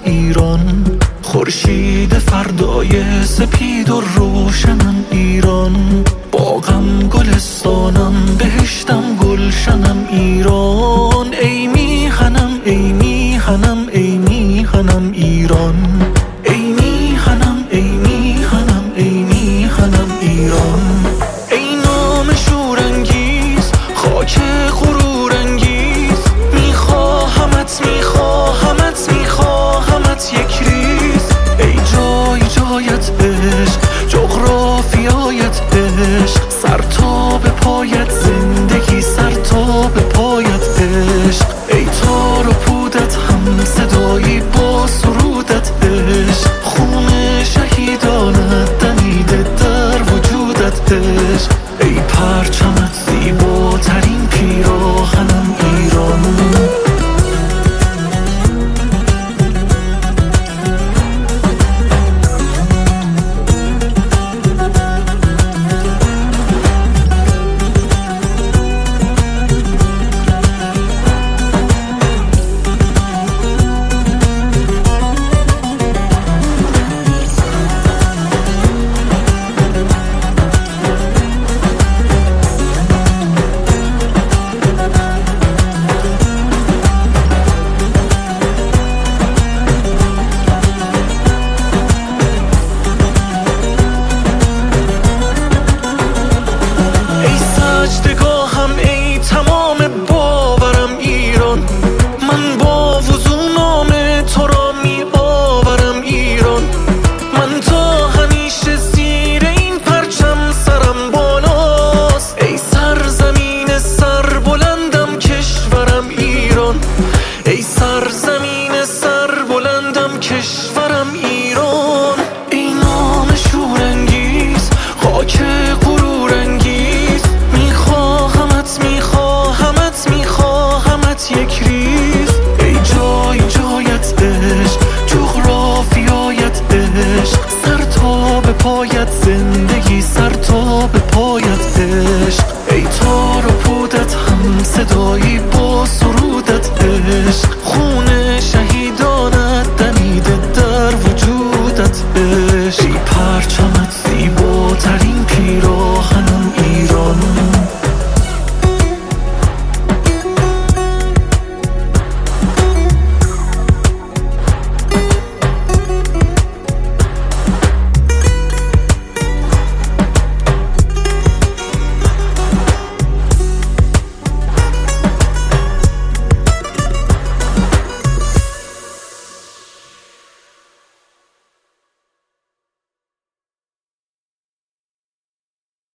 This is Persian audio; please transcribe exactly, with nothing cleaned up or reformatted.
ایران، خورشید فردای سپید و روشنم ایران، باغم گلستانم بهشتم گلشنم ایران. ای میهنم ای میهنم ای میهنم ایران، ای میهنم ای میهنم ای میهنم ایران. ای نام شورانگیز خاک غرورانگیز، میخواهمت میخواهمت میخواهمت یک ریز. ای جای جایت عشق، جغرافیایت عشق، سر تا به پایت زندگی، سر تا به پایت عشق. ای تار و پودت هم صدایی با سرودت عشق، خون شهیدانت دمیده در وجودت عشق. ای پرچمت زیباترین پیراهنم ایران. ای تمام باورم ایران، من با وضو نام تو را می آورم ایران. من تا همیشه زیر این پرچم سرم بالاست، ای سرزمین سربلندم کشورم ایران، ای سرزمین سربلندم کشورم